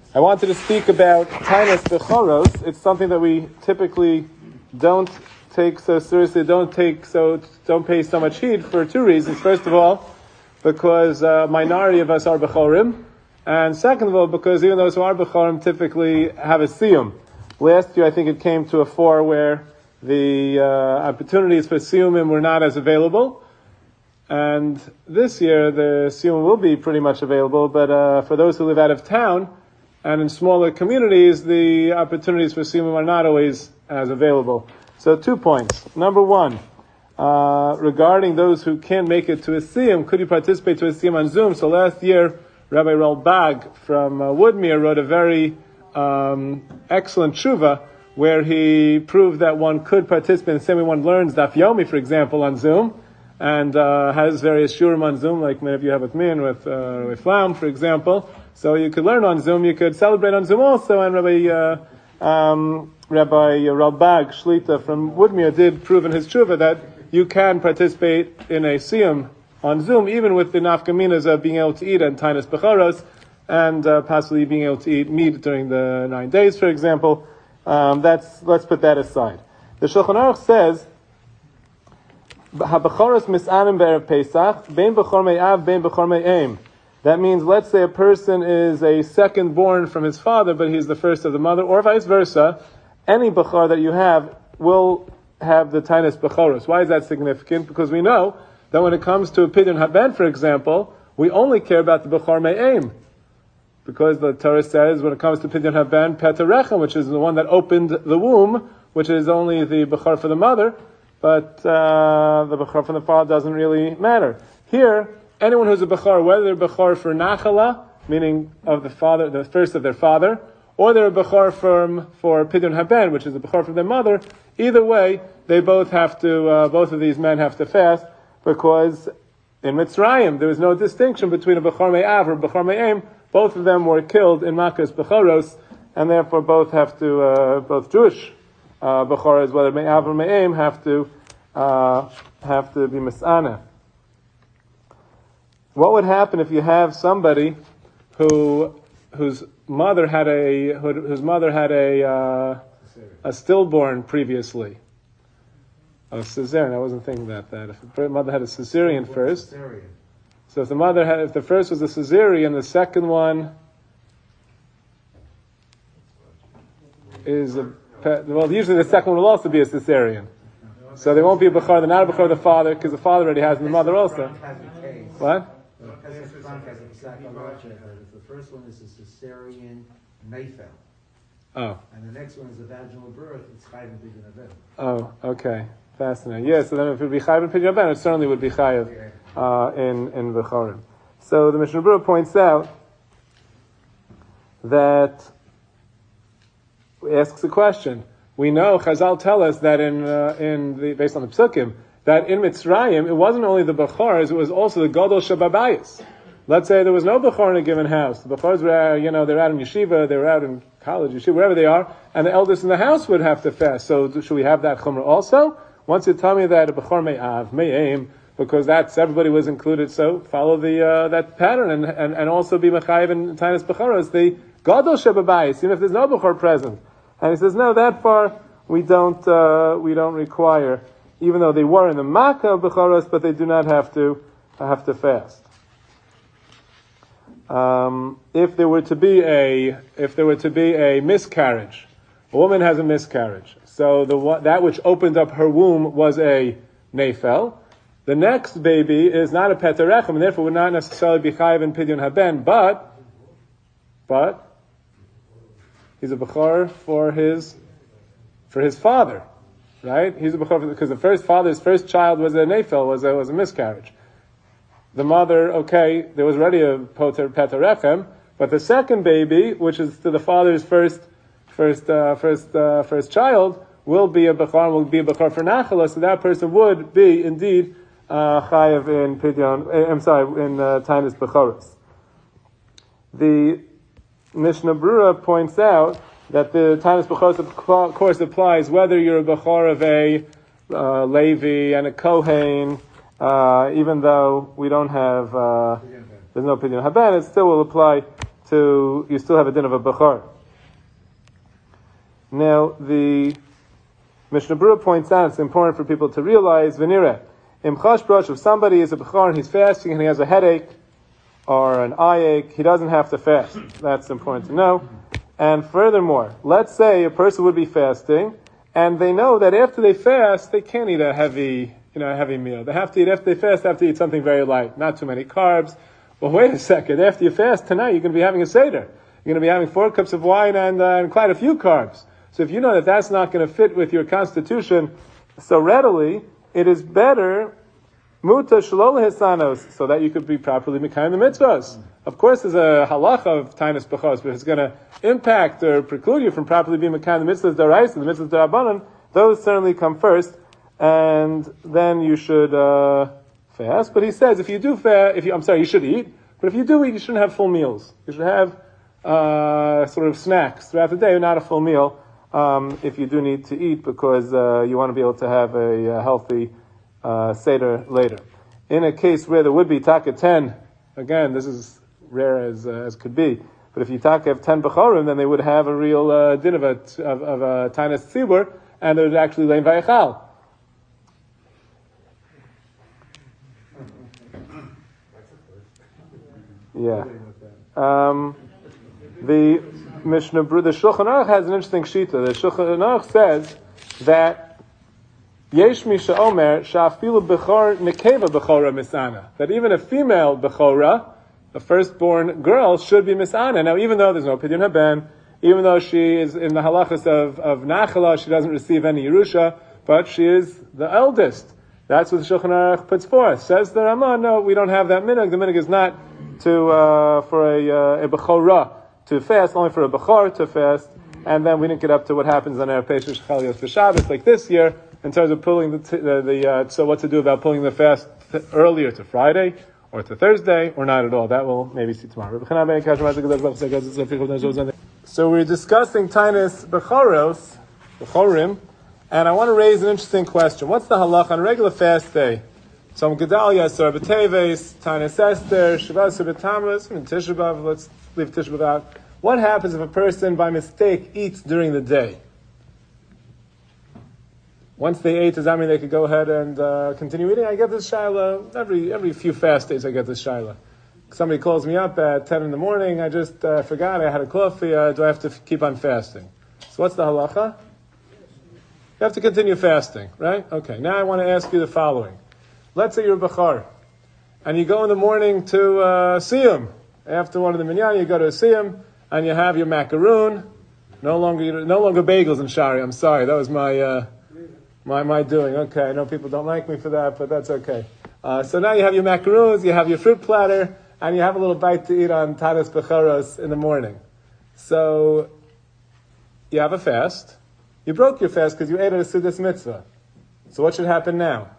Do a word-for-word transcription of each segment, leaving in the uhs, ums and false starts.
I wanted to speak about Tainas Bechoros. It's something that we typically don't take so seriously, don't take so, don't pay so much heed for two reasons. First of all, because a minority of us are Bechorim, and second of all, because even those who are Bechorim typically have a Siyum. Last year, I think it came to a four where the uh, opportunities for Siyumim were not as available. And this year, the Siyum will be pretty much available, but uh, for those who live out of town and in smaller communities, the opportunities for Siyum are not always as available. So two points. Number one, uh, regarding those who can't make it to a Siyum, could you participate to a Siyum on Zoom? So last year, Rabbi Ralbag from uh, Woodmere wrote a very um, excellent tshuva where he proved that one could participate in the same way one learns Daf Yomi, for example, on Zoom, and uh, has various shurim on Zoom, like many of you have with me and with uh, with Flaum, for example. So you could learn on Zoom, you could celebrate on Zoom also, and Rabbi uh, um, Rabbi Ralbag Shlita from Woodmere did prove in his tshuva that you can participate in a siyum on Zoom, even with the nafkaminas of being able to eat and Tainas Bechoros, and uh, possibly being able to eat meat during the nine days, for example. Um, that's let's put that aside. The Shulchan Aruch says, "Habechoros misanim be'erev Pesach, bein bechor me'av, bein bechor me'em." That means, let's say a person is a second born from his father, but he's the first of the mother, or vice versa. Any bechor that you have will have the Tainas Bechoros. Why is that significant? Because we know that when it comes to a Pidyon Haben, for example, we only care about the bechor me'em. Because the Torah says, when it comes to Pidyon Haben, Petarechem, which is the one that opened the womb, which is only the bechor for the mother, but uh, the bechor from the father doesn't really matter. Here, anyone who's a bechor, whether they're bechor for nachala, meaning of the father, the first of their father, or they're a bechor from for Pidyon Haben, which is a bechor from their mother, either way, they both have to, uh, both of these men have to fast, because in Mitzrayim there was no distinction between a bechor me'av or a bechor me'em. Both of them were killed in Makas Bechoros, and therefore both have to, uh, both Jewish uh, Bechoros, whether me'av or me'em, have to uh, have to be misana. What would happen if you have somebody who whose mother had a who, whose mother had a uh, a stillborn previously? A cesarean. I wasn't thinking about that. If the mother had a cesarean first. So if the mother had, if the first was a cesarean, the second one is a, well, usually the second one will also be a cesarean. So they won't be a bechor, they're not a bechor of the father, because the father already has, and the mother also. What? If the first one is a cesarean nafel. Oh. And the next one is a vaginal birth, it's chayv and pidyon haben. Oh, okay. Fascinating. Yes, yeah, so then if it would be chayv and pidyon haben, it certainly would be chayv. Uh, in in Bechorim. So the Mishnah Berurah points out that asks a question. We know Chazal tell us that in uh, in the based on the Psukim that in Mitzrayim it wasn't only the Bechors, it was also the Gadol Shababayis. Let's say there was no Bechor in a given house. The Bechors were, you know, they're out in yeshiva, they're out in college, yeshiva, wherever they are, and the eldest in the house would have to fast. So should we have that chumrah also? Once you tell me that a Bechor me'av, me'em, because that's, everybody was included, so follow the, uh, that pattern, and, and, and also be mechayiv and Tainas Bechoros, the Gadol Shebabayis, even if there's no Bechor present. And he says, no, that far, we don't, uh, we don't require, even though they were in the Makkah of Bechoros, but they do not have to, have to fast. Um, if there were to be a, if there were to be a miscarriage, a woman has a miscarriage, so the, that which opened up her womb was a nafel. The next baby is not a petarechem, and therefore would not necessarily be chayiv in pidyon haben, but, but, he's a bechor for his, for his father, right? He's a bechor because the first father's first child was a nafel, was a, was a miscarriage. The mother, okay, there was already a poter petarechem, but the second baby, which is to the father's first, first, uh, first, uh, first child, will be a bechor, will be a bechor for nachala, so that person would be indeed Uh, chayav in pidyon, I'm sorry, in uh, Tainas Bechoros. The Mishnah Berurah points out that the Tainas Bechoros, of course, applies whether you're a bechor of a uh, Levi and a Kohen, uh, even though we don't have, uh, there's no pidyon haben, it still will apply to, you still have a din of a bechor. Now, the Mishnah Berurah points out, it's important for people to realize, Venira, im chashbrosh, if somebody is a bechor and he's fasting and he has a headache or an eye ache, he doesn't have to fast. That's important to know. And furthermore, let's say a person would be fasting and they know that after they fast, they can't eat a heavy, you know, a heavy meal. They have to eat, after they fast, they have to eat something very light, not too many carbs. Well, wait a second, after you fast tonight, you're going to be having a Seder. You're going to be having four cups of wine and, uh, and quite a few carbs. So if you know that that's not going to fit with your constitution so readily, it is better muta shalol hisanos, so that you could be properly mekayim the mitzvahs. Of course, there's a halacha of tainus bechos, but if it's going to impact or preclude you from properly being mekayim the mitzvahs daraisa, the mitzvahs darabanan, those certainly come first, and then you should uh, fast. But he says if you do fast, if you, I'm sorry, you should eat. But if you do eat, you shouldn't have full meals. You should have uh, sort of snacks throughout the day, not a full meal. Um, if you do need to eat, because uh, you want to be able to have a, a healthy uh, Seder later. In a case where there would be taka ten, again, this is rare as uh, as could be, but if you taka have ten bechorim, then they would have a real uh, din of a, of, of a tainus tzibur, and they would actually lein vayachal. Yeah. Um, the Mishnah, the Shulchan Aruch has an interesting shita. The Shulchan Aruch says that Yesh Misha Omer Shafilu Bechor Nekeva Bechora Misana. That even a female Bechora, a firstborn girl, should be Misana. Now, even though there's no Pidyon Haben, even though she is in the halachas of, of Nachala, she doesn't receive any Yerusha, but she is the eldest. That's what the Shulchan Aruch puts forth. Says the Ramah, no, we don't have that minhag. The minhag is not to, uh, for a, uh, a Bechora to fast, only for a Bechor to fast, and then we didn't get up to what happens on Erev Pesach Shechalios for Shabbos, like this year, in terms of pulling the, t- the, the uh, so what to do about pulling the fast th- earlier to Friday, or to Thursday, or not at all. That we'll maybe see tomorrow. So we're discussing Tainus Bechoros, Bechorim, and I want to raise an interesting question. What's the halach on a regular fast day? So Gedalia, Asar B'Teves, Tainus Esther, Shavas B'Tamas, and Tisha B'Av, let's leave Tisha B'Av out. What happens if a person by mistake eats during the day? Once they ate, does that mean they could go ahead and uh, continue eating? I get this shaila every every few fast days. I get this shaila. Somebody calls me up at ten in the morning. I just uh, forgot I had a coffee. Uh, do I have to f- keep on fasting? So what's the halacha? You have to continue fasting, right? Okay. Now I want to ask you the following. Let's say you're a bechar, and you go in the morning to uh, siyum. After one of the minyan, you go to a siyum, and you have your macaroon. No longer no longer bagels and shari. I'm sorry. That was my. Uh, My my doing. Okay, I know people don't like me for that, but that's okay. Uh, so now you have your macaroons, you have your fruit platter, and you have a little bite to eat on Tainus Bechoros in the morning. So you have a fast. You broke your fast because you ate at a Sudas Mitzvah. So what should happen now?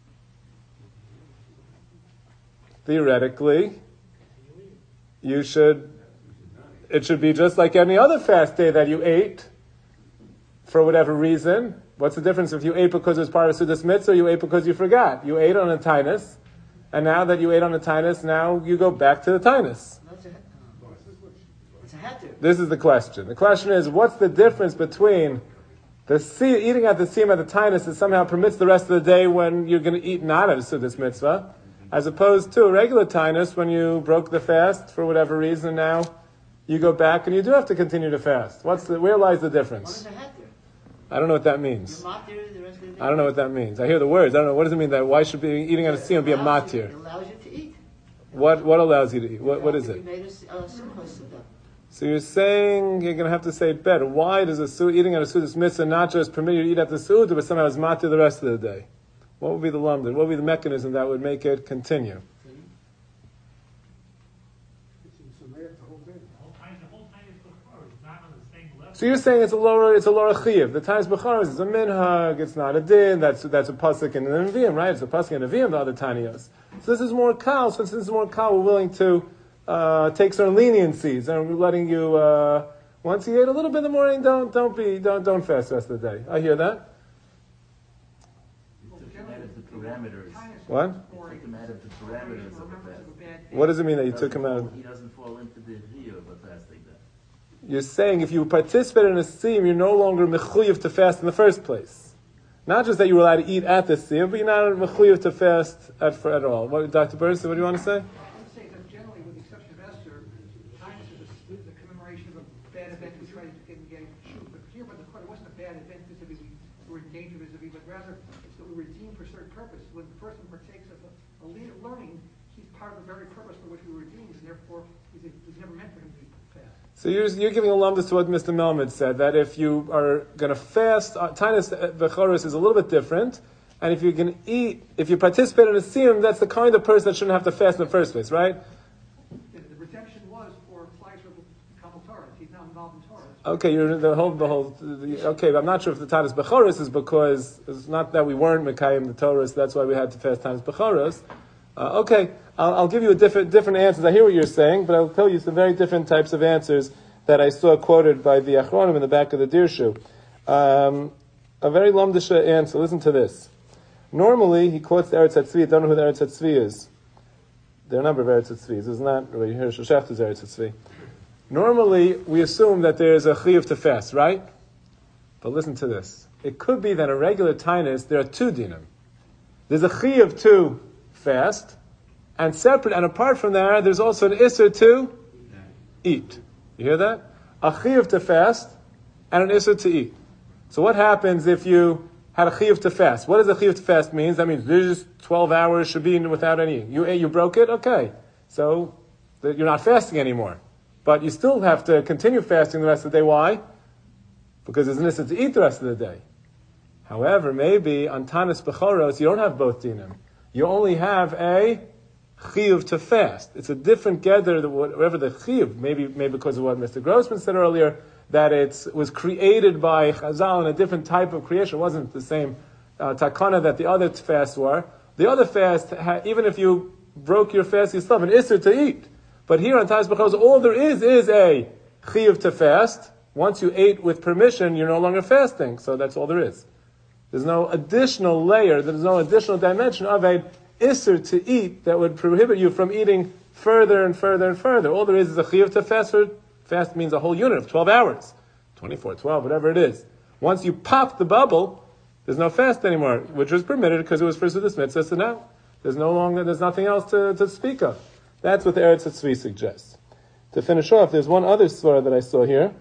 Theoretically, you should, it should be just like any other fast day that you ate for whatever reason. What's the difference if you ate because it was part of Sudas Mitzvah, or you ate because you forgot? You ate on a Tainus, and now that you ate on a Tainus, now you go back to the Tainus. It's a heter. This is the question. The question is, what's the difference between the sea, eating at the siyum at the Tainus that somehow permits the rest of the day when you're going to eat not at a Sudas Mitzvah, as opposed to a regular Tainus when you broke the fast for whatever reason, now you go back and you do have to continue to fast. What's the, where lies the difference? I don't know what that means. I don't know what that means. I hear the words. I don't know. What does it mean that why should be eating at a siyum be a matir? It allows you to eat. What what allows you to eat? What what is it? So you're saying you're going to have to say it better. Why does a su eating at a sudas mitzvah not just permit you to eat at the suda, but somehow is matir the rest of the day? What would be the lumdin? What would be the mechanism that would make it continue? So you're saying it's a lower, it's a lower chiyuv. The Tainus Bechoros is a minhag. It's not a din. That's that's a pasuk in the Nevi'im, right? It's a pasuk in the Nevi'im. The other Taniyos. So this is more kal. Since this is more kal, we're willing to uh, take certain leniencies, and we're letting you. Uh, once you ate a little bit in the morning, don't don't be don't don't fast the rest of the day. I hear that. You took him out of the parameters. What? You took him out of the parameters of the fast. What does it mean that you took him out? He doesn't fall into the view, but the you're saying if you participate in a siyum, you're no longer mechuyev to fast in the first place. Not just that you were allowed to eat at the siyum, but you're not mechuyev to fast at, for, at all. What, Doctor Bernstein, what do you want to say? I would say that generally, with the exception of Esther, Tainus is a, the commemoration of a bad event we try to get and get shoot. But here, but the court, it wasn't a bad event vis-a-vis we were in danger vis-a-vis, but rather it's that we were redeemed for a certain purpose. When the person partakes of a, a lead of learning, he's part of the very purpose for which we were redeemed, and therefore he's, it was never meant for him to be fast. So you're, you're giving a lumdus to what Mister Melmed said, that if you are going to fast, uh, Tainus Bechoros is a little bit different, and if you're going to eat, if you participate in a siyum, that's the kind of person that shouldn't have to fast in the first place, right? The, the redemption was for Fleischer Kamal Torah. He's now involved in Torah. Okay, you're the whole, the whole, the, okay, but I'm not sure if the Tainus Bechoros is because, it's not that we weren't Mekayim the Torah, so that's why we had to fast Tainus Bechoros. Uh, okay, I'll, I'll give you a different different answers. I hear what you're saying, but I'll tell you some very different types of answers that I saw quoted by the Achronim in the back of the Dirshu. Um, a very lumdisha answer. Listen to this. Normally, he quotes the Eretz HaTzvi. I don't know who the Eretz HaTzvi is. There are a number of Eretz HaTzvis. It's not really here. Shoshechta's Eretz HaTzvi. Normally, we assume that there is a chiyuv to fast, right? But listen to this. It could be that a regular tainus, there are two dinim. There's a chiyuv to fast, and separate, and apart from that, there's also an isser to eat. You hear that? A chiyuv to fast, and an isser to eat. So what happens if you had a chiyuv to fast? What does a chiyuv to fast mean? That means there's just twelve hours should be without any. You you broke it? Okay. So you're not fasting anymore. But you still have to continue fasting the rest of the day. Why? Because there's an isser to eat the rest of the day. However, maybe on Tainus Bechoros, you don't have both dinim. You only have a chiyuv to fast. It's a different gather, whatever the chiyuv, maybe maybe because of what Mister Grossman said earlier, that it was created by Chazal in a different type of creation. It wasn't the same uh, takana that the other fasts were. The other fast, even if you broke your fast, you still have an isser to eat. But here on Tainus Bechoros, all there is is a chiyuv to fast. Once you ate with permission, you're no longer fasting. So that's all there is. There's no additional layer, there's no additional dimension of a isser to eat that would prohibit you from eating further and further and further. All there is is a chiyuv to fast. For, fast means a whole unit of twelve hours, twenty-four, twelve, whatever it is. Once you pop the bubble, there's no fast anymore, which was permitted because it was for Sudas Mitzvah, so now there's no longer, there's nothing else to, to speak of. That's what the Eretz HaTzvi suggests. To finish off, there's one other svara that I saw here.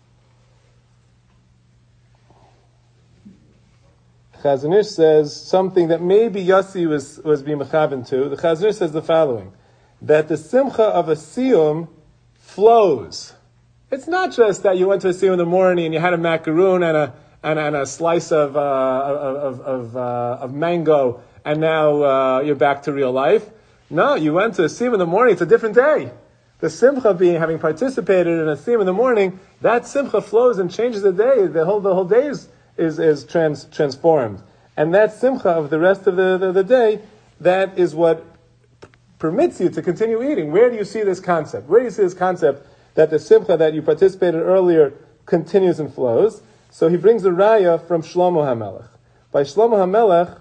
Chazon Ish says something that maybe Yossi was, was being mechaven to. The Chazon Ish says the following, that the simcha of a siyum flows. It's not just that you went to a siyum in the morning and you had a macaroon and a and, and a slice of uh, of of, uh, of mango, and now uh, you're back to real life. No, you went to a siyum in the morning. It's a different day. The simcha being having participated in a siyum in the morning, that simcha flows and changes the day. The whole the whole day is. is, is trans, transformed. And that simcha of the rest of the, the, the day, that is what p- permits you to continue eating. Where do you see this concept? Where do you see this concept that the simcha that you participated earlier continues and flows? So he brings a raya from Shlomo HaMelech. By Shlomo HaMelech,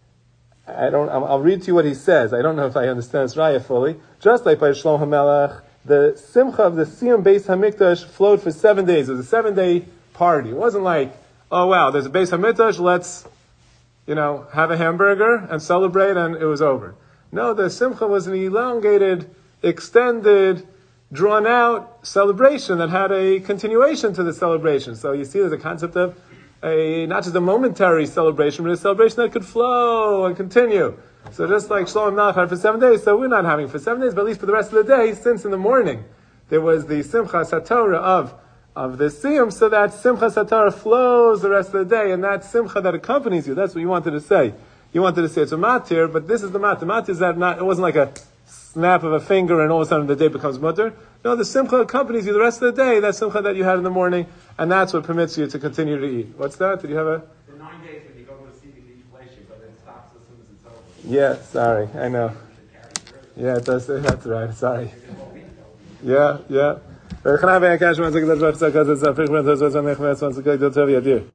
I don't, I'll, I'll read to you what he says. I don't know if I understand this raya fully. Just like by Shlomo HaMelech, the simcha of the Siyum Beis HaMikdash flowed for seven days. It was a seven-day party. It wasn't like, oh wow, there's a Beis HaMikdash, let's, you know, have a hamburger and celebrate, and it was over. No, the Simcha was an elongated, extended, drawn out celebration that had a continuation to the celebration. So you see there's a concept of a, not just a momentary celebration, but a celebration that could flow and continue. So just like Shlomo Melech had for seven days, so we're not having for seven days, but at least for the rest of the day, since in the morning there was the Simcha Satorah of of the siyum, so that Simcha Satorah flows the rest of the day, and that Simcha that accompanies you, that's what you wanted to say. You wanted to say it's a matir, but this is the matir. Matir is that not, it wasn't like a snap of a finger and all of a sudden the day becomes mutter. No, the Simcha accompanies you the rest of the day, that Simcha that you had in the morning, and that's what permits you to continue to eat. What's that? Did you have a... The nine days when you go to a C B D inflation, but it stops as soon as it's over. Yeah, sorry, I know. Yeah, it does, that's right, sorry. Yeah, yeah.